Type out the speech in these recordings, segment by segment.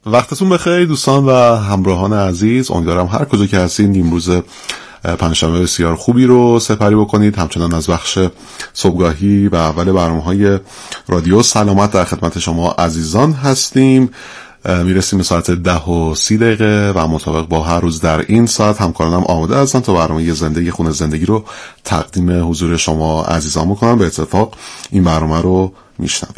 وقتتون بخیر دوستان و همراهان عزیز. امیدوارم هر کجا که هستین امروز پنجشنبه بسیار خوبی رو سپری بکنید. همچنان از بخش صبحگاهی و اول برنامه‌های رادیو سلامت در خدمت شما عزیزان هستیم. میرسیم به ساعت 10:30 و مطابق با هر روز در این ساعت همکارانم آماده هستن تا برنامه زندگی خونه زندگی رو تقدیم حضور شما عزیزان بکنم. به اتفاق این برنامه رو میشنویم.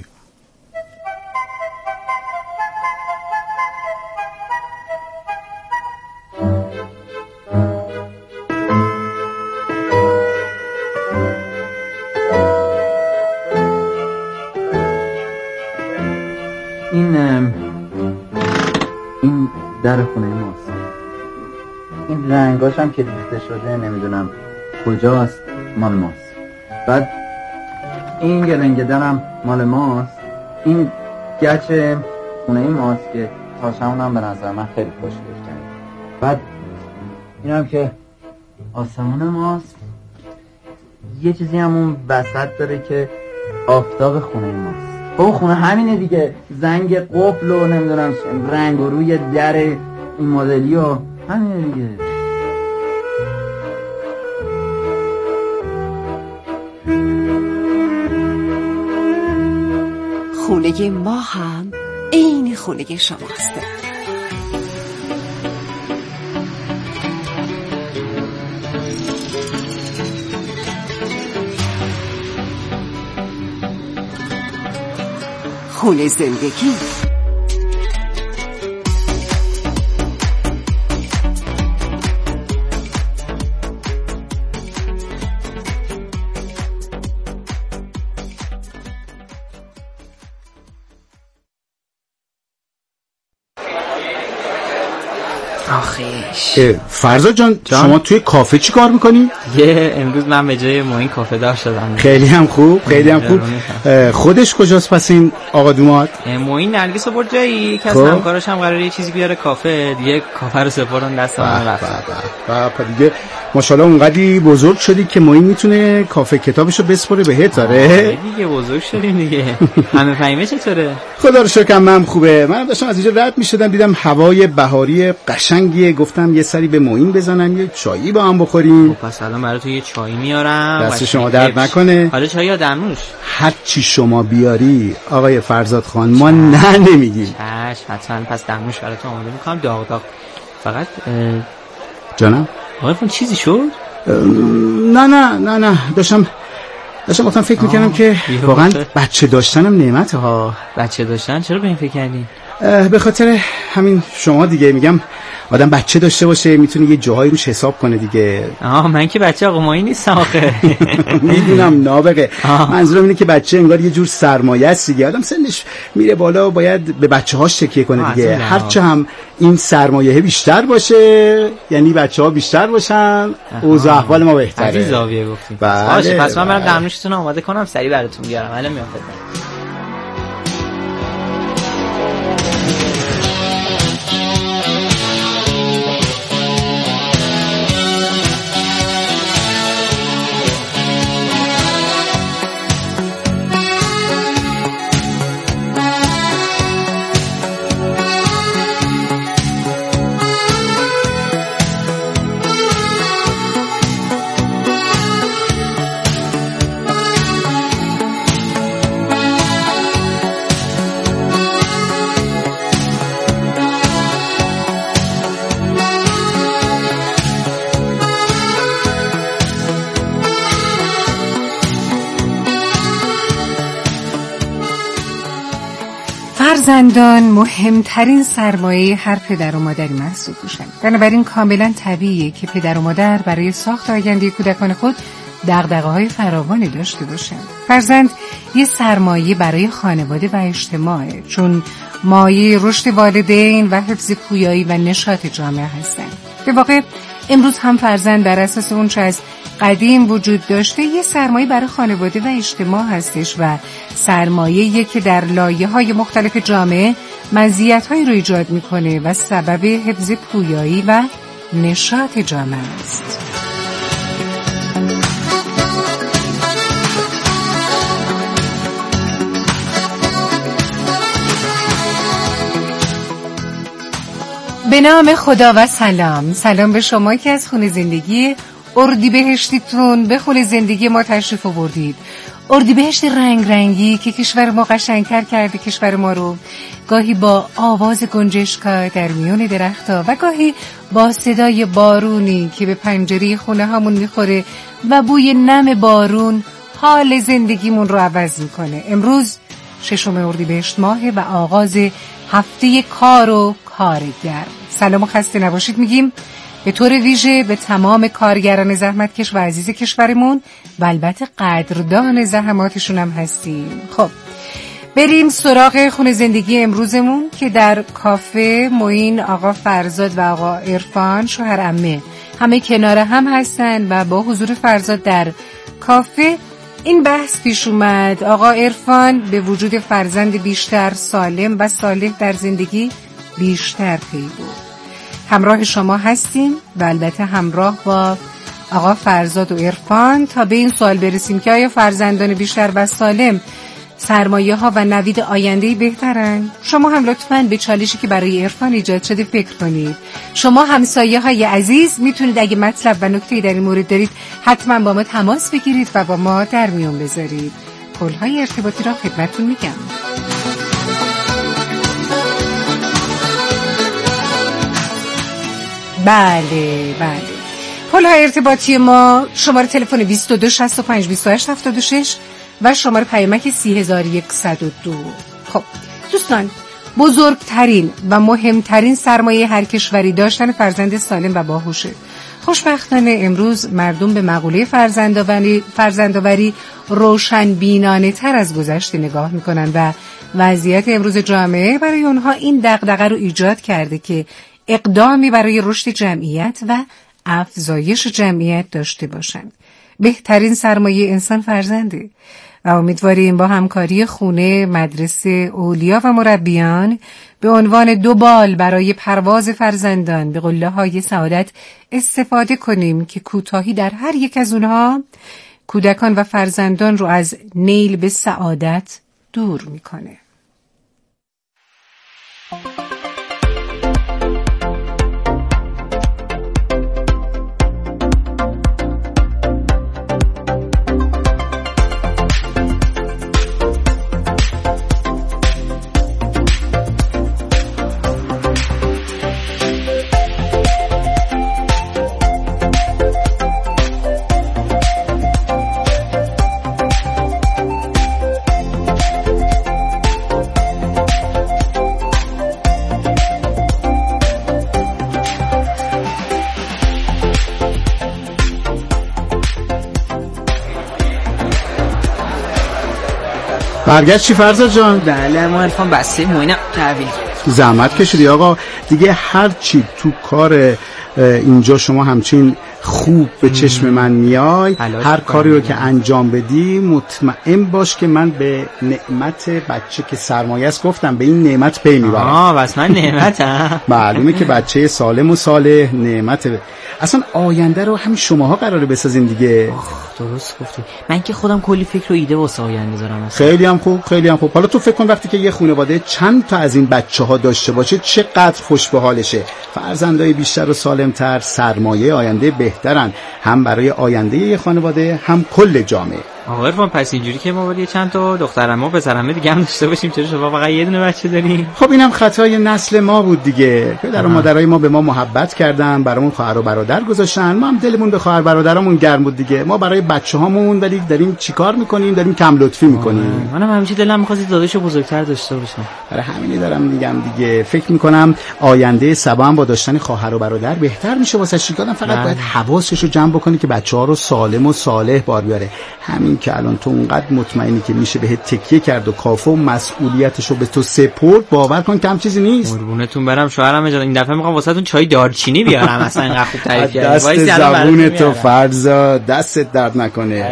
این در خونه ماست. این رنگاش هم که ریخته شده نمیدونم کجاست، مال ماست. بعد این گلنگه درم مال ماست. این گچ خونه ماست که تاشمون هم به نظر من خیلی خوشگل کرد. بعد این هم که آسمون ماست. یه چیزی هم اون وسط داره که آفتاب خونه ماست. او خونه همینه دیگه، زنگ قفل و نمیدونم رنگ و روی در این مدلی و همینه دیگه. خونه ما هم این خونه شماست. خونه زندگی. فرزاد جان شما توی کافه چی کار میکنی؟ امروز من به جای معین کافه دار شدم. خیلی هم خوب، خیلی هم خوب. خودش کجاست پس این آقا دومات؟ معین نرگس رو برد جایی، یکی از همکاراش هم قراره یه چیزی بیاره کافه دیگه. کافه رو سپردن دست من رفت. دیگه ماشاءالله اونقدی بزرگ شدی که معین میتونه کافه کتابشو بسپره بهت. داره دیگه بزرگ شدیم دیگه. همه فهمیه چطوره؟ خدا رو شکر من خوبه. من داشتم از اینجا رد میشدم دیدم هوای بهاری قشنگیه، گفتم یه سری به معین بزنم یه چایی با هم بخوریم. پس الان برای تو یه چایی میارم. دست شما درد نکنه. حالا چای یا دمنوش؟ هر چی شما بیاری آقای فرزاد خان ما نه نمیگیم. حتما. پس دمنوش برای تو آماده میکنم داغ داغ. فقط جانم آقای فون چیزی شد؟ نه داشتم گفتم فکر میکنم که واقعا بچه داشتنم نعمته ها. بچه داشتن؟ چرا به این فکر کردی؟ به خاطر همین شما دیگه. میگم آدم بچه داشته باشه میتونه یه جاهایی روش حساب کنه دیگه. من که بچه آقا مایی نیستم آخه. میدونم نابغه. منظورم اینه که بچه انگار یه جور سرمایه است دیگه. آدم سنش میره بالا و باید به بچه هاش تکیه کنه دیگه. هرچه هم این سرمایه بیشتر باشه یعنی بچه ها بیشتر باشن اوضاع احوال ما بهتره. از این زاویه گفتیم. باشه پس من برم دمنوشتون آماده کنم سریع براتون بیارم. الان میام خدمت. فرزندان مهمترین سرمایه هر پدر و مادری محسوب میشن. بنابراین کاملا طبیعیه که پدر و مادر برای ساخت آینده کودکان خود دغدغه‌های فراوانی داشته باشند. فرزند یه سرمایه برای خانواده و اجتماعه، چون مایه رشد والدین و حفظ پویایی و نشاط جامعه هستند. به واقع امروز هم فرزند بر اساس اون چه از قدیم وجود داشته یه سرمایه برای خانواده و اجتماع هستش و سرمایه‌ای که در لایه‌های مختلف جامعه مزیت‌هایی رو ایجاد می‌کنه و سبب حفظ پویایی و نشاط جامعه است. به نام خدا و سلام به شما که از خونه زندگی اردیبهشتیتون به خونه زندگی ما تشریف آوردید. اردیبهشت رنگ رنگی که کشور ما قشنگتر کرده کشور ما رو، گاهی با آواز گنجشکا در میون درخت‌ها و گاهی با صدای بارونی که به پنجره خونه هامون میخوره و بوی نم بارون حال زندگیمون رو عوض میکنه. امروز 6 اردیبهشت ماه و آغاز هفته کار و کارگر. سلام و خسته نباشید میگیم به طور ویژه به تمام کارگران زحمتکش و عزیز کشورمون و البته قدردان زحماتشون هم هستیم. خب بریم سراغ خونه زندگی امروزمون که در کافه معین آقا فرزاد و آقا عرفان شوهر عمه همه کنار هم هستن و با حضور فرزاد در کافه این بحث پیش اومد. آقا عرفان به وجود فرزند بیشتر سالم و صالح در زندگی بیشتر پی بود. همراه شما هستیم و البته همراه با آقا فرزاد و عرفان تا به این سوال برسیم که آیا فرزندان بیشتر و سالم سرمایه ها و نوید آینده بهترن؟ شما هم لطفاً به چالشی که برای عرفان ایجاد شده فکر کنید. شما همسایه های عزیز میتونید اگه مطلب و نکته‌ای در این مورد دارید حتما با ما تماس بگیرید و با ما در میون بذارید. پل‌های ارتباطی را خدمتتون میگم. بله پل‌های ارتباطی ما شماره تلفن 22 65 28 76 و شماره پیامک 30102. خب دوستان، بزرگترین و مهمترین سرمایه هر کشوری داشتن فرزند سالم و باهوشه. خوشبختانه امروز مردم به مقوله فرزندآوری روشنبینانه تر از گذشته نگاه میکنن و وضعیت امروز جامعه برای اونها این دغدغه رو ایجاد کرده که اقدامی برای رشد جمعیت و افزایش جمعیت داشته باشند. بهترین سرمایه انسان فرزنده و امیدواریم با همکاری خونه، مدرسه، اولیا و مربیان به عنوان 2 بال برای پرواز فرزندان به قله‌های سعادت استفاده کنیم که کوتاهی در هر یک از اونها کودکان و فرزندان رو از نیل به سعادت دور میکنه. برگشت چی فرزاد جان؟ بله ما عرفان بسته معینم تحویل زحمت کشیدی آقا دیگه. هر چی تو کار اینجا شما همچین خوب به چشم من میای، هر کاری رو که انجام بدی مطمئن باش که من به نعمت بچه که سرمایه است گفتم به این نعمت پی میبرم. بس من نعمتم. معلومه که بچه سالم و صالح نعمت. اصلا آینده رو همین شماها قراره بسازین دیگه. درست گفتی. من که خودم کلی فکر و ایده واسه آینده دارم. خیلی هم خوب. حالا تو فکر کن وقتی که یه خانواده چند تا از این بچه‌ها داشته باشه چقدر خوش به حالشه. فرزندای بیشتر و سالمتر سرمایه آینده بهترن، هم برای آینده یه خانواده هم کل جامعه. آقا عرفان پس اینجوری که ما باید چند تا دخترعمه و پسرعمه دیگه هم داشته باشیم، چرا شما فقط یه دونه بچه دارین؟ خب اینم خطای نسل ما بود دیگه. پدر و مادرای ما به ما محبت کردن، برامون خواهر و برادر گذاشتن، ما هم دلمون به خواهر برادرامون گرم بود دیگه. ما برای بچه‌هامون ولی داریم چیکار می‌کنیم؟ داریم کم لطفی می‌کنیم. منم همیشه دلم می‌خواد داداشو بزرگتر داشته باشم. برای همین دارم میگم دیگه. فکر می‌کنم آینده سبا هم با داشتن خواهر و برادر بهتر میشه واسه شیکادم. فقط باید حواسش رو جمع بکنی که بچه‌ها رو سالم و صالح بار بیاره. همین که الان تو اونقدر مطمئنی که میشه بهت تکیه کرد و کافه و مسئولیتشو به تو سپرد، باور کن کم چیزی نیست. قربونتون برم شوهرم جان، این دفعه میخوام واسهتون چای دارچینی بیارم. اصلا اینقدر خوب تعریف کردی. دست زبون تو فرزا، دستت درد نکنه.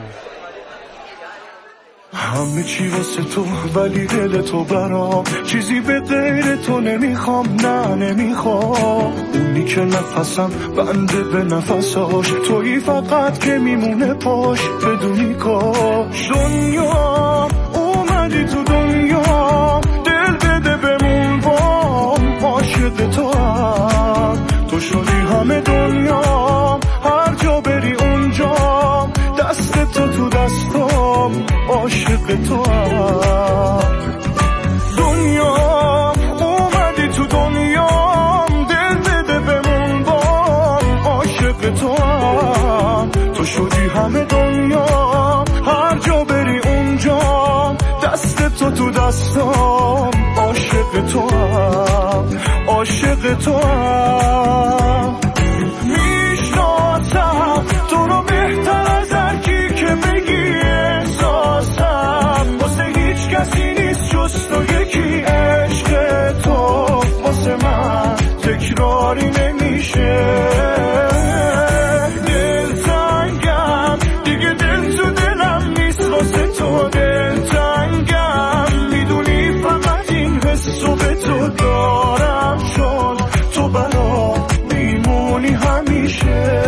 همه چی واسه تو ولی دل تو برام، چیزی به غیر تو نمیخوام، نه نمیخوام. اونی که نفسم بنده به نفساش، تویی فقط که میمونه پاش، بدونی کاش. دنیا اومدی تو دنیا، دل بده بمون بام، عاشق تو هم همه دنیا، هر جا بری اونجا دست تو دستام، عاشق تو هم میشناسم تو رو بهتر از هر کی که بگی احساسم، واسه هیچ کسی نیست جز تو یکی، عشق تو واسه من تکراری نمیشه، دلتنگم دیگه دل تو دلم نیست واسه تو، دلتنگم میدونی فقط این حسو به تو دارم، چون تو برا میمونی همیشه.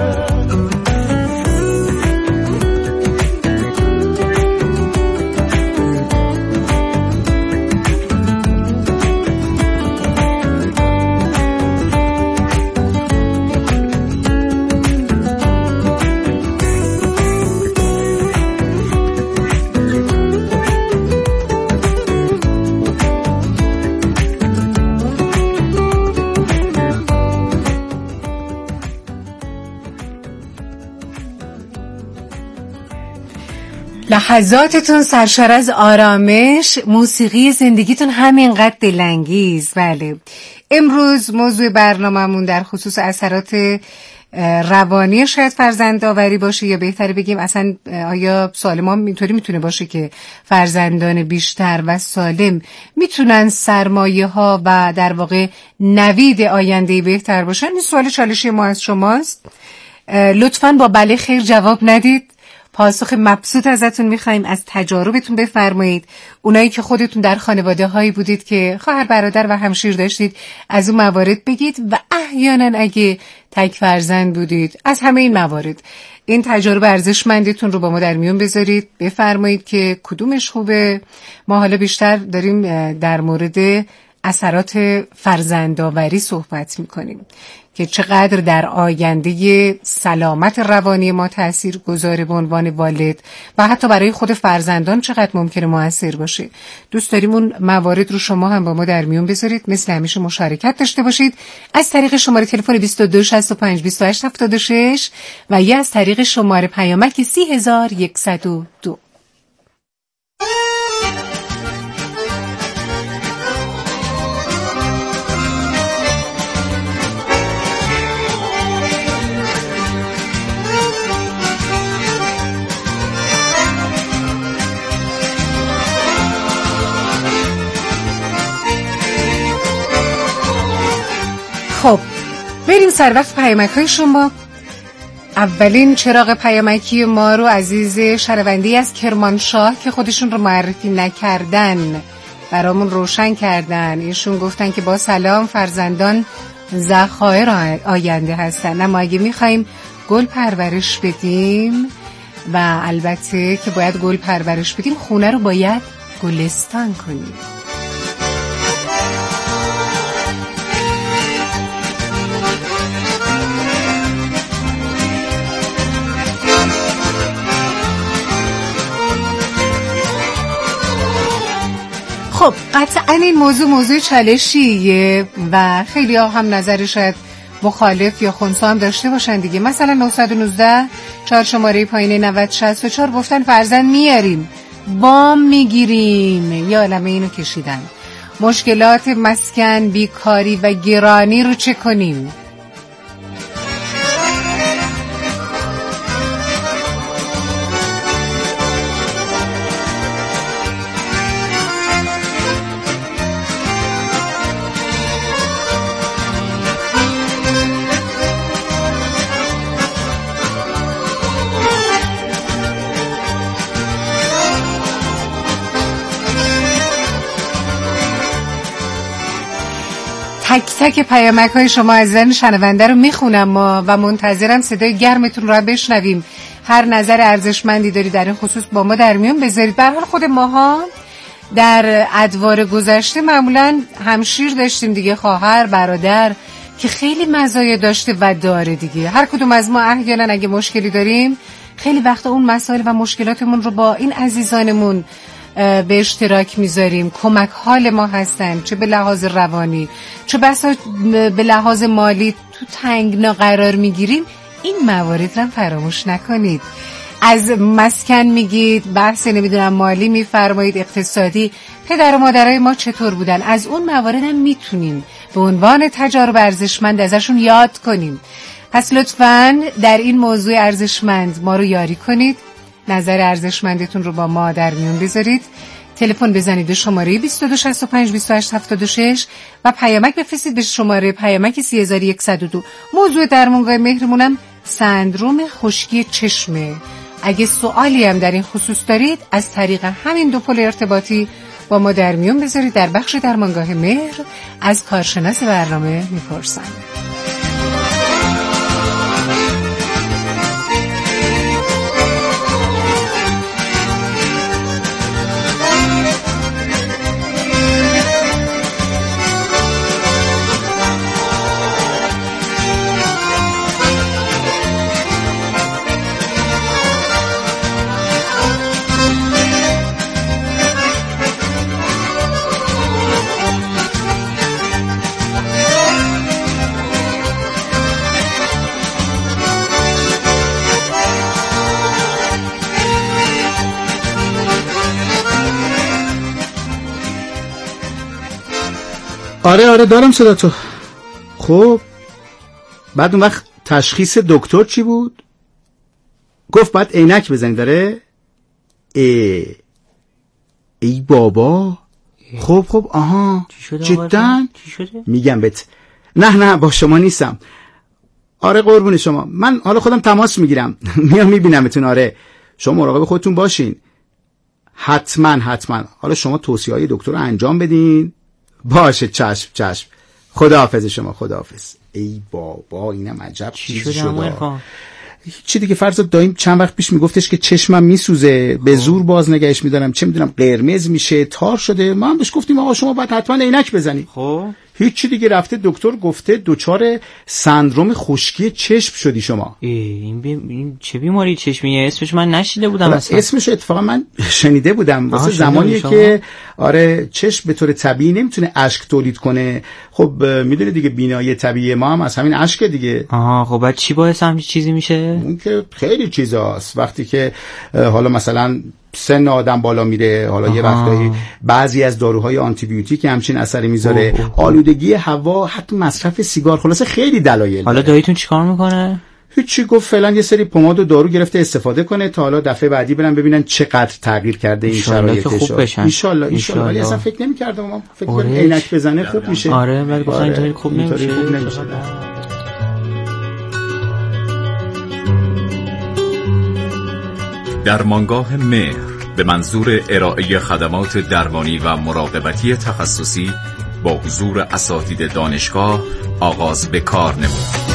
لحظاتتون سرشار از آرامش، موسیقی زندگیتون همینقدر دلانگیز. بله، امروز موضوع برنامه‌مون در خصوص اثرات روانی شاید فرزندآوری باشه، یا بهتره بگیم اصلا آیا سوال ما اینطوری میتونه باشه که فرزندان بیشتر و سالم میتونن سرمایه ها و در واقع نوید آینده بهتر باشن؟ این سوال چالشی ما از شماست. لطفاً با بله خیر جواب ندید، پاسخ مبسوط ازتون میخوایم، از تجاربتون بفرمایید. اونایی که خودتون در خانواده هایی بودید که خواهر برادر و همشیر داشتید از اون موارد بگید، و احیانا اگه تک فرزند بودید از همه این موارد. این تجارب ارزشمندتون رو با ما در میون بذارید، بفرمایید که کدومش خوبه. ما حالا بیشتر داریم در مورد اثرات فرزندآوری صحبت میکنیم که چقدر در آینده سلامت روانی ما تأثیر گذاره به عنوان والد، و حتی برای خود فرزندان چقدر ممکنه مؤثر باشه. دوست داریم اون موارد رو شما هم با ما در میون بذارید، مثل همیشه مشارکت داشته باشید از طریق شماره تلفن 2265 و یا از طریق شماره پیامک 3102. خب بریم سر وقت پیامک‌های شما. اولین چراغ پیامکی ما رو عزیز شهروندی از کرمانشاه که خودشون رو معرفی نکردن برامون روشن کردن. ایشون گفتن که با سلام، فرزندان ذخایر آینده هستن، اما اگه میخوایم گل پرورش بدیم و البته که باید گل پرورش بدیم، خونه رو باید گلستان کنیم. خب قطعا این موضوع چالشیه و خیلی ها هم نظر شاید مخالف یا خنثی هم داشته باشن دیگه. مثلا 919 4 شماره پایین 9064 گفتن فرزند میاریم، وام میگیریم، یا عالمه اینو کشیدن. مشکلات مسکن، بیکاری و گرانی رو چه کنیم؟ تک تک پیامک های شما عزیزان شنونده رو میخونم ما و منتظرم صدای گرمتون رو بشنویم. هر نظر ارزشمندی داری در این خصوص با ما در میون بذارید. به هر حال خود ماها در ادوار گذشته معمولا همشیر داشتیم دیگه، خواهر برادر، که خیلی مزایا داشته و داره دیگه. هر کدوم از ما احیانا اگه مشکلی داریم خیلی وقتا اون مسائل و مشکلاتمون رو با این عزیزانمون به اشتراک میذاریم. کمک حال ما هستن، چه به لحاظ روانی چه بسا به لحاظ مالی تو تنگنا قرار میگیریم. این موارد رو فراموش نکنید. از مسکن میگید، بحث نمیدونم مالی میفرمایید، اقتصادی، پدر و مادرای ما چطور بودن، از اون موارد هم میتونیم به عنوان تجارب ارزشمند ازشون یاد کنیم. پس لطفاً در این موضوع ارزشمند ما رو یاری کنید، نظر ارزشمندتون رو با ما در میون بذارید. تلفن بزنید به شماره 22652876 و پیامک بفرستید به شماره پیامک 3102. موضوع درمانگاه مهرمونم سندروم خشکی چشمه. اگه سوالی هم در این خصوص دارید از طریق همین دو پل ارتباطی با ما در میون بذارید. در بخش درمانگاه مهر از کارشناس برنامه میپرسن. آره دارم صدا تو. خب بعد اون وقت تشخیص دکتر چی بود؟ گفت باید عینک بزنی. داره ای بابا. خب آها جدا میگم بهت. نه با شما نیستم. آره قربون شما، من حالا خودم تماس میگیرم میام میبینمتون. آره شما مراقب خودتون باشین حتما. حالا شما توصیه‌های دکتر رو انجام بدین. باشه چشم. خداحافظ شما، خداحافظ. ای بابا اینم عجب چیزی شده. چی دیگه فرضت دایم چند وقت پیش میگفتش که چشمم میسوزه، به زور باز نگهش میدارم، چه میدونم قرمز میشه، تار شده. ما هم بهش گفتیم آقا شما باید حتما عینک بزنی. خب هیچی دیگه، رفته دکتر گفته دچار سندروم خشکی چشم شدی شما. این چه بیماری چشمیه؟ اسمش من نشیده بودم اصلا. اسمش اتفاقا من شنیده بودم واسه زمانیه که آره چشم به طور طبیعی نمیتونه اشک تولید کنه. خب میدونی دیگه بینایی طبیعی ما هم از همین اشک دیگه. خب بعد چی باعث همین چیزی میشه؟ اون که خیلی چیزاست. وقتی که حالا مثلا سن آدم بالا میره، حالا یه وقتایی بعضی از داروهای آنتی بیوتیک همچین اثری میذاره، آلودگی هوا، حتی مصرف سیگار، خلاصه خیلی دلایل. حالا داییتون چیکار میکنه؟ هیچی، گفت فعلا یه سری پماد و دارو گرفته استفاده کنه تا حالا دفعه بعدی برن ببینن چقدر تغییر کرده این شرایطش. ان شاء الله. ولی اصلا فکر نمی‌کردم ما فکر کنیم عینک بزنه خوب میشه. آره ولی گفتن اینطوری خوب نمیشه. درمانگاه مهر به منظور ارائه خدمات درمانی و مراقبتی تخصصی با حضور اساتید دانشگاه آغاز به کار نمود.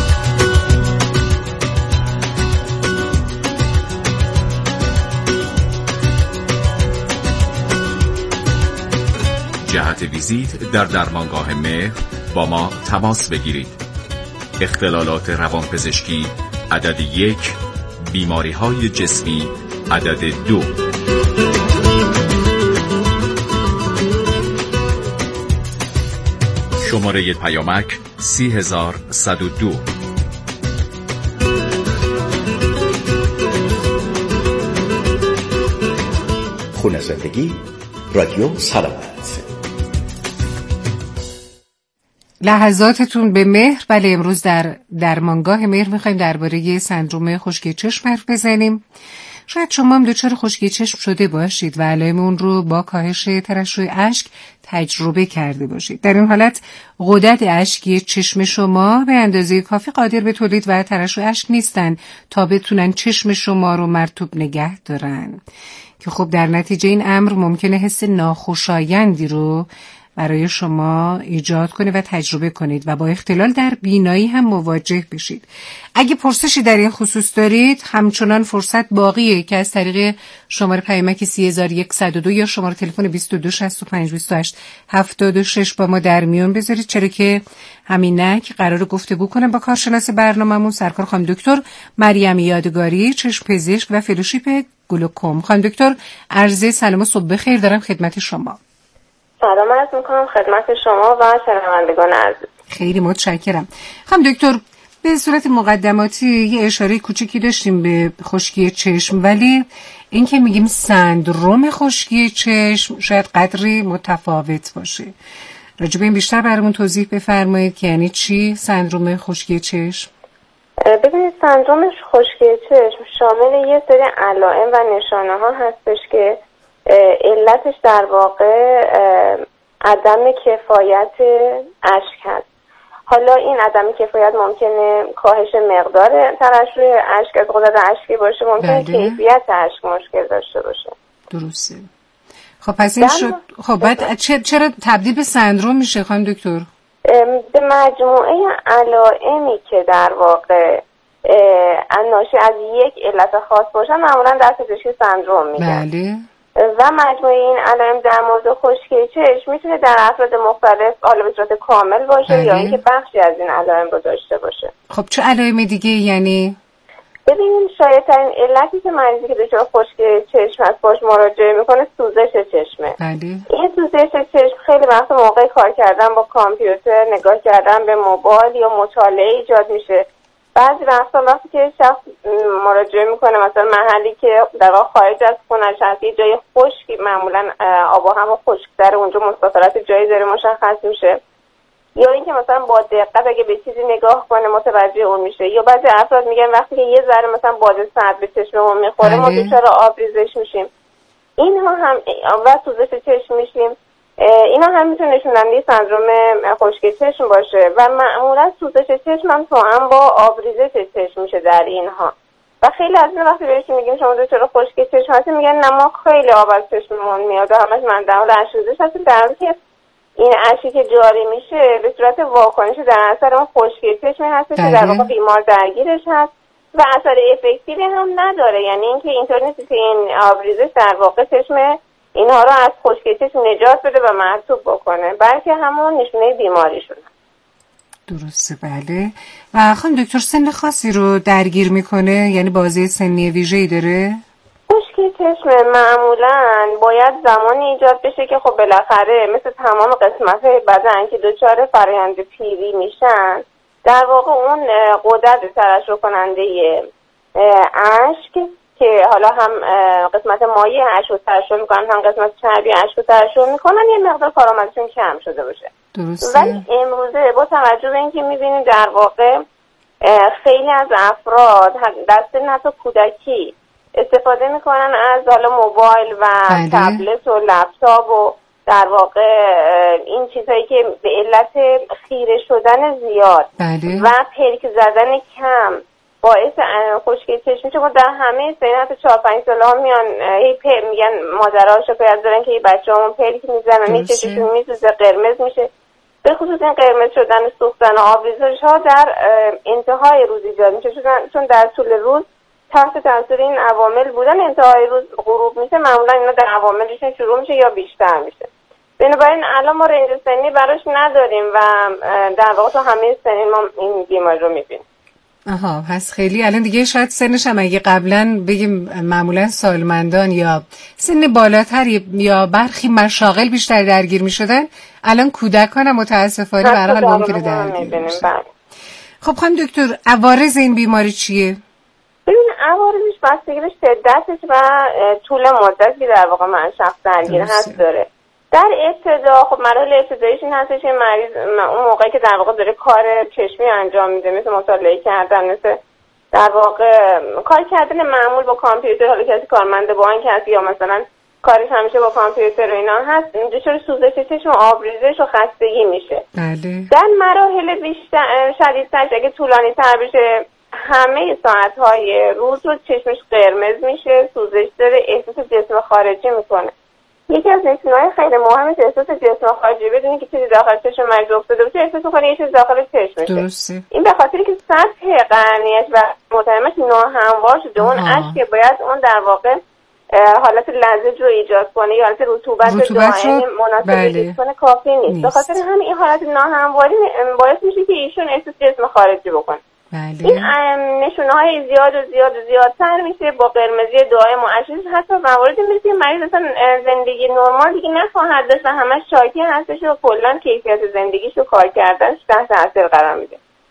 جهت ویزیت در درمانگاه مهر با ما تماس بگیرید. اختلالات روانپزشکی عدد 1، بیماری‌های جسمی عدد 2. شماره پیامک 30102. خونه زندگی، رادیو سلامت. لحظاتتون به مهر. بله امروز در درمانگاه مهر میخوایم درباره سندروم خشکی چشم حرف بزنیم. شاید شما هم دچار خشکی چشم شده باشید و علائم اون رو با کاهش ترشح اشک تجربه کرده باشید. در این حالت غدد اشکی چشم شما به اندازه کافی قادر به تولید و ترشح اشک نیستن تا بتونن چشم شما رو مرطوب نگه دارن، که خب در نتیجه این امر ممکنه حس ناخوشایندی رو برای شما ایجاد کنه و تجربه کنید و با اختلال در بینایی هم مواجه بشید. اگه پرسشی در این خصوص دارید همچنان فرصت باقیه که از طریق شماره پیامک 3102 یا شماره تلفن 22652876 با ما در میون بذارید، چرا که همینک قرار گفتگو کنم با کارشناس برنامه‌مون سرکار خانم دکتر مریم یادگاری، چشم پزشک و فلوشیپ گلوکوم. خانم دکتر عرض سلام و صبح بخیر دارم خدمت شما. سلام عرض میکنم خدمت شما و شنوندگان عزیز. خیلی متشکرم. خانم دکتر به صورت مقدماتی یه اشاره کوچیکی داشتیم به خشکی چشم، ولی این که میگیم سندروم خشکی چشم شاید قدری متفاوت باشه. راجع به این بیشتر برامون توضیح بفرمایید که یعنی چی سندروم خشکی چشم؟ ببینید سندروم خشکی چشم شامل یه سری علائم و نشانه ها هستش که علتش در واقع عدم کفایت اشک هست. حالا این عدم کفایت ممکنه کاهش مقدار ترشح اشک از قدرت اشکی باشه، ممکنه کیفیت اشک مشکل داشته باشه. درسته. خب پس این شد. خب بعد چرا تبدیل به سندروم میشه خانم دکتر؟ به مجموعه علائمی که در واقع ناشی از یک علت خاص باشن معمولا در پزشکی سندروم میگن. بله. و مجموعه این علائم در مورد خشکی چشم میتونه در افراد مختلف حالا به صورت کامل باشه یا اینکه بخشی از این علائم رو داشته باشه. خب چه علائم دیگه یعنی؟ ببینید شایع‌ترین علتی که مریضی که دچار خشکی چشم هست باش مراجعه میکنه سوزش چشمه. بله. این سوزش چشم خیلی وقت موقع کار کردن با کامپیوتر، نگاه کردن به موبایل یا مطالعه ایجاد میشه. بعضی وقتا وقتی که شخص مراجعه میکنه مثلا محلی که در واقع خارج از خونه‌اش هست، یه جای خشکی، معمولا آب و هوا خشک‌تر، اونجا مسافرت جایی داره مشخص میشه، یا اینکه مثلا با دقت اگه به چیزی نگاه کنه متوجه اون میشه. یا بعضی افراد میگن وقتی که یه ذره مثلا باد سرد به چشممون میخوره ما دچار آبریزش میشیم. اینها هم و سوزش چشم میشیم. اینا هم میتونه نشون دهنده سندروم خشکی چشم باشه و معمولا سوزش چشم هم توأم با آبریزش چشم میشه در اینها. و خیلی از این وقتی بهشون میگیم شما دچار خشکی چشم هستید میگن نه ما خیلی آب از چشممون میاد و همش من در حال اشک‌ریزش هستیم، در حالی که این اشکی که جاری میشه به صورت واکنش در اثر اون خشکی چشم هست که در واقع بیمار درگیرش هست و اثر افکتیوی هم نداره. یعنی اینکه اینطور نیست که این آبریزش در واقع چشم اینها رو از خشکی چشم نجات بده و مرطوب بکنه، بلکه همون نشونه بیماریشونه. درسته. بله. و خانم دکتر سن خاصی رو درگیر میکنه؟ یعنی بازی سنی ویژه‌ای داره؟ خشکی چشم معمولا باید زمانی ایجاد بشه که خب بالاخره مثل تمام قسمت‌های بدن که دچار فرآیند پیری میشن در واقع اون قدرت ترشح کننده اشک که حالا هم قسمت مایع اشک رو ترشح میکنن هم قسمت چربی اشک رو ترشح میکنن یه مقدار کارآمدیشون کم شده باشه. درسته. ولی امروزه با توجه به اینکه میبینیم در واقع خیلی از افراد در سن حتی کودکی استفاده میکنن از حالا موبایل و تبلت و لپتاپ و در واقع این چیزهایی که به علت خیره شدن زیاد و پلک زدن کم باعث خشکی چشم میشه. ما در همه سنات 4-5 ساله ها میان میگن مادرها شکایت دارن که بچه‌هامون پلک میزنن، چشمشون میسوزه، قرمز میشه. به خصوص این قرمز شدن، سوختن و آبریزش ها در انتهای روز ایجاد میشه چون در طول روز تحت تاثیر این عوامل بودن انتهای روز غروب میشه، معمولا اینا در عواملشون شروع میشه یا بیشتر میشه. بنابراین الان ما رنج سنی براش نداریم و در واقع تو همه سنین ما این بیماری رو میبینیم. آها، پس خیلی الان دیگه شاید سنش هم اگه قبلا بگیم معمولا سالمندان یا سن بالاتر یا برخی مشاغل بیشتر درگیر میشدن، الان کودکان هم متاسفانه به هر حال ممکنه درگیر بشن. خب خانم دکتر عوارض این بیماری چیه؟ ببین عوارضش بستگی به شدتش و طول مدتی که در واقع من شخص درگیر هست داره. در ابتدا خب مراحل ابتداییش این هستش که مریض اون موقعی که در واقع داره کار چشمی انجام میده، مثل مطالعه کردن، مثل در واقع کار کردن معمول با کامپیوتر، حالا کسی کارمند بانک هست یا مثلا کارش همیشه با کامپیوتر و اینا هست، دچار سوزش چشم و آبریزش و خستگی میشه. بله. در مراحل بیشتر شدیدتر اگه طولانی تر بشه همه ساعت‌های روز رو چشمش قرمز میشه، سوزش داره، احساس جسم خارجی میکنه. یکی از نشونه‌های خیلی مهمش احساس جسم خارجی، بدونی که چیزی داخل چشم مریض افتاده باشه احساس می‌کنه یه چیز داخل چشمشه. درسته. این به خاطری که سطح قرنیش و متهمش ناهموار شده، اون اشک باید اون در واقع حالت لزج رو ایجاد کنه یا حالت رطوبت دائمی مناسب ایجاد کنه کافی نیست. به خاطر همین این حالت ناهمواری باعث میشه که ایشون احساس جسم خارجی بکنه. بله. این نشونه‌های زیادتر میشه با قرمزی دائم و اشک، حتی مواردی میشه که مریض اصلا زندگی نرمال دیگه نخواهد داشت و همش شاکی هستش و کلا کیفیت زندگیش و کار کردنش تحت تاثیر قرار میده.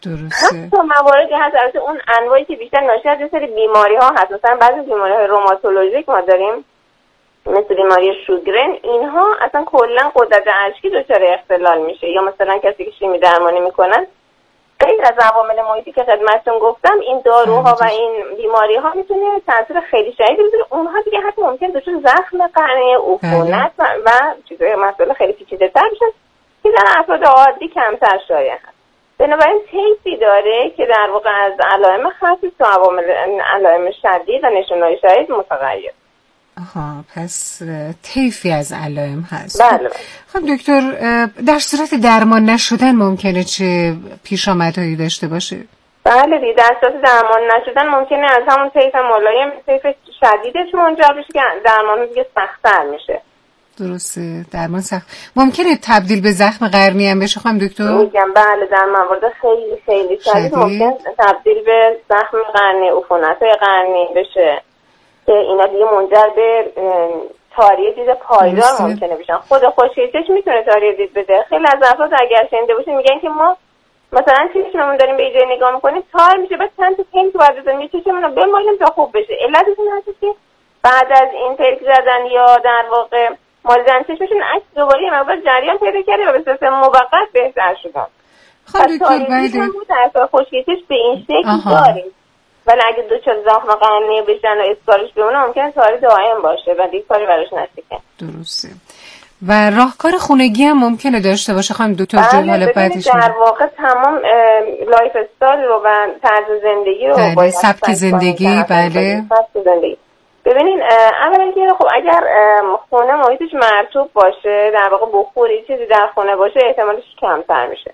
درسته. حتی مواردی هست البته اون انواعی که بیشتر ناشی از یه سری بیماری ها هست، مثلا بعضی بیماری های روماتولوژیک ما داریم مثل بیماری شوگرن، اینها اصلا کلا قدرت اشکی دچار اختلال میشه. یا مثلا کسی که شیمی درمانی میکنن، غیر از عوامل محیطی که خدمتتون گفتم، این داروها و این بیماری ها میتونه تاثیر خیلی شدیدی بذاره. اونها دیگه حتی ممکن دچار زخم قرنیه، عفونت و چیزای مسائل خیلی پیچیده‌تر بشن که در افراد عادی کمتر شایع هست. بنابراین طیفی داره که در واقع از علائم خفیف تا علائم شدید و نشونه‌های شدید متغیر. آها، پس طیفی از علائم هست. بله. خب دکتر، در صورت درمان نشدن ممکنه چه پیشامدهایی داشته باشه؟ بله، در صورت درمان نشدن ممکنه از همون طیف ملایم طیف شدیدش منجر بشه که درمان دیگه سخت‌تر میشه. درسته، درمان سخت. ممکنه تبدیل به زخم قرنی هم بشه خانم دکتر؟ میگم بله، در موارد خیلی خیلی شدید ممکن تبدیل به زخم قرنی، عفونت‌های قرنی بشه که اینا دیگه منجر به تاریه دید پایدار ممکنه بشن. خود خشکیدگی میتونه تاریه دید بده. خیلی از افراد اگر شنیده باشین میگن که ما مثلا چشممون داریم به جای نگاه میکنیم تار میشه، بعد چند تا پینت باید بزنیم چشممون رو بمالیم تا خوب بشه. علتش این هست که بعد از این پلک زدن یا در واقع مالیدن چشمشون عکس دوباره یه مقدار جریان پیدا کرده و به صورت موقت بهتر شدن. خب دکتر باید در خشکیدگی به این شکل داریم، ولی اگه دوچار زخم قرنیه بشن و اسکارش بمونه ممکنه تاری دائم باشه و دیگه کاری براش نشده. درسته. و راهکار خونگی هم ممکنه داشته باشه خانم دکتر جان؟ حالا بعدش در واقع تمام لایف استایل رو و طرز زندگی رو باید سبک زندگی. بله، سبک زندگی. ببینین اولا که خب اگر خونه محیطش مرطوب باشه، در واقع بخوری چیزی در خونه باشه، احتمالش کمتر میشه.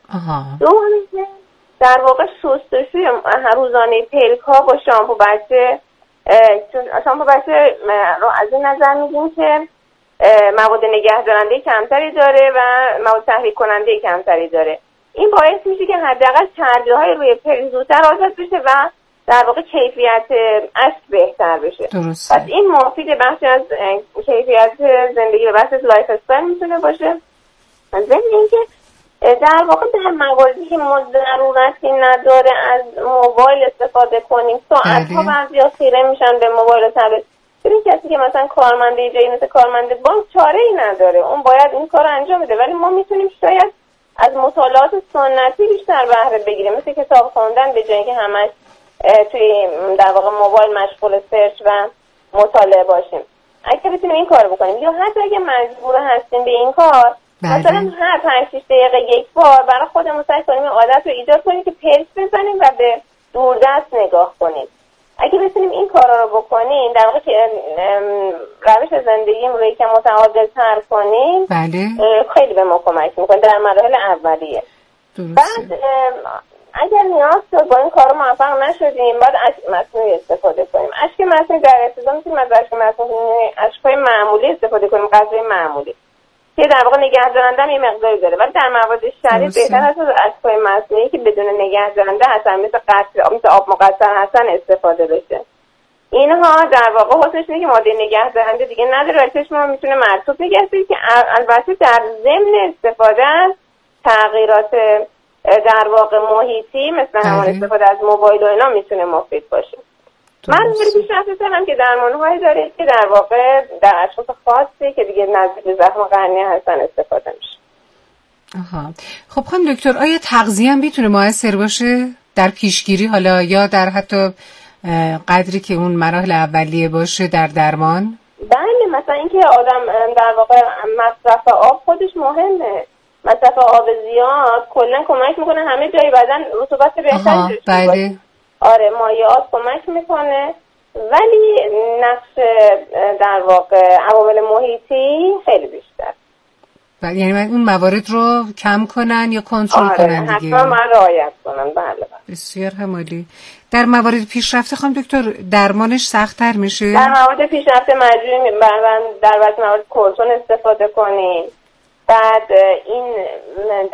دوم در واقع شستشوی روزانه پلک ها با شامپو بچه، شامپو بچه رو از این نظر میگیم که مواد نگهدارنده کمتری داره و مواد تحریک کننده کمتری داره. این باعث میشه که حداقل چربی‌های روی پلک زودتر آزاد بشه و در واقع کیفیت اشک بهتر بشه. درسته. پس این مفید بخشی از کیفیت زندگی و بحث لایف استایل میتونه باشه. ضمن اینکه در واقع در مواردی که ما ضرورتی نداره از موبایل استفاده کنیم، ساعت‌ها بعضیا خیره میشن به موبایل و تبلت. ببین کسی که مثلا کارمنده جایی مثل کارمنده بانک چاره‌ای نداره، اون باید این کار انجام بده، ولی ما میتونیم شاید از مطالعات سنتی بیشتر بهره بگیریم، مثل کتاب خوندن به جایی که همش توی در واقع موبایل مشغول سرچ و مطالعه باشیم. اگه بتونیم این کار بکنیم، یا حتی اگه مجبور هستیم به این کار، مثلا هر 5-6 دقیقه یک بار برای خودمون سعی کنیم عادت رو ایجاد کنیم که پلک بزنیم و به دوردست نگاه کنیم. اگه بتونیم این کارا رو بکنیم، در واقع که روش زندگیم رو یکم متعادل‌تر کنیم، خیلی به ما کمک میکنه در مراحل اولیه. بعد اگر نیاز شد با این کارا موفق نشدیم، بعد اشک مصنوعی استفاده کنیم. اشک مصنوعی در ابتدا میتونیم از اشک مصنوعی اشک‌های معمولی استفاده کنیم، غذای معمولی که در واقع نگهدارنده هم یه مقداری داره، ولی در موارد شدید بهتر هست از اشک‌های مصنوعی که بدون نگهدارنده هستن، مثل قطره، مثل آب مقطر هستن استفاده بشه. اینها در واقع حسنش اینه که ماده نگهدارنده دیگه نداره و چشم ما میتونه مرطوب نگه داره، که البته در ضمن استفاده از تغییرات در واقع محیطی مثل همون استفاده از موبایل و اینا میتونه مفید باشه. من پیشنهاد می‌کنم که درمان‌هایی داره که در واقع در اشخاص خاصی که دیگه نزدیک به زخم قرنیه هستن استفاده میشه. آها. خب خانم دکتر، آیا تغذیه هم میتونه موثر باشه در پیشگیری، حالا یا در حتی قدری که اون مراحل اولیه باشه در درمان؟ بله، مثلا اینکه آدم در واقع مصرف آب خودش مهمه. مصرف آب زیاد کلا کمک میکنه همه جای بدن رطوبت بهتری داشته باشه. آره، مایعات کمک میکنه، ولی نقش در واقع عوامل محیطی خیلی بیشتر. یعنی اون موارد رو کم کنن یا کنترل کنن دیگه؟ حتما من رعایت کنن. بله. بسیار عالی. در موارد پیشرفته خانم دکتر درمانش سخت‌تر میشه؟ در موارد پیشرفته مجبوریم در بعضی موارد کورتون استفاده کنیم. بعد این